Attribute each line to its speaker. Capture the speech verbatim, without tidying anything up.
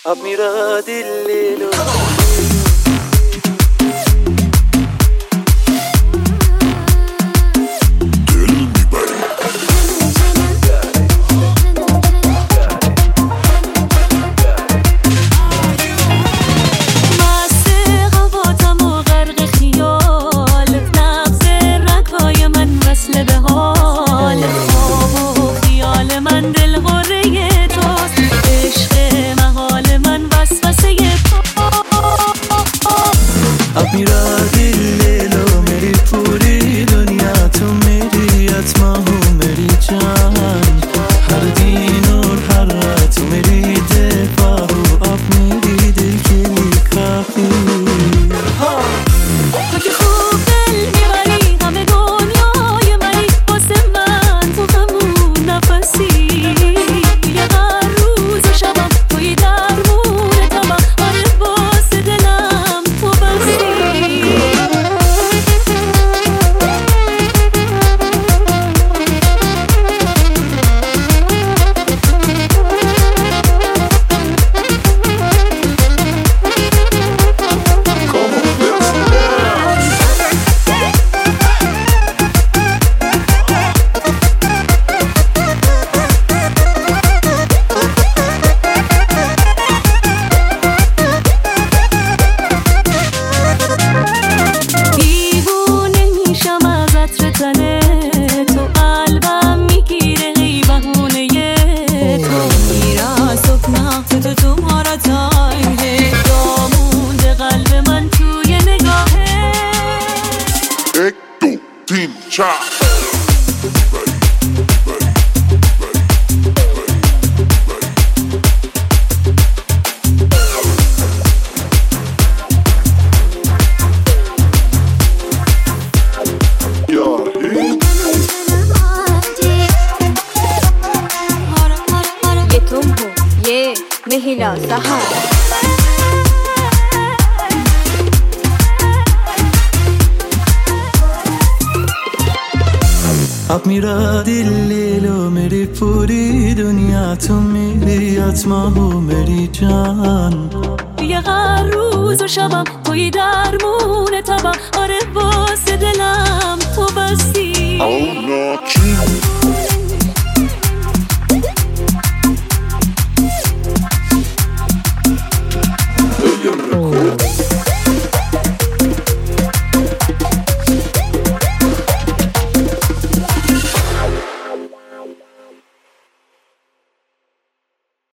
Speaker 1: अब मेरा दिल ले लो। अब मेरा दिल ले लो मेरी पूरी दुनिया तुम मेरी आत्मा हो मेरी जान हर दिन और हर रात मेरी दफा हो अब मेरी दिल के लिए काफी
Speaker 2: تو که خوب دل میبری همه دنیای منی واسه من تو همون نفسی یه هر روز و شبم توی درمون تبم آره واسه دلم تو بسی تو قلبم میگیره ای بهونه تو میرا صبح نقط تو تو مارا تایمه دامونده قلب من توی نگاهه
Speaker 3: یک دو تین چار
Speaker 2: महिला सहारा
Speaker 1: अब मेरा दिल ले लो मेरी पूरी दुनिया तुम मेरी आत्मा हो मेरी जान
Speaker 2: یه هر روز و شبم توی درمون تبم آره واسه دلم تو بستی
Speaker 3: Oh no,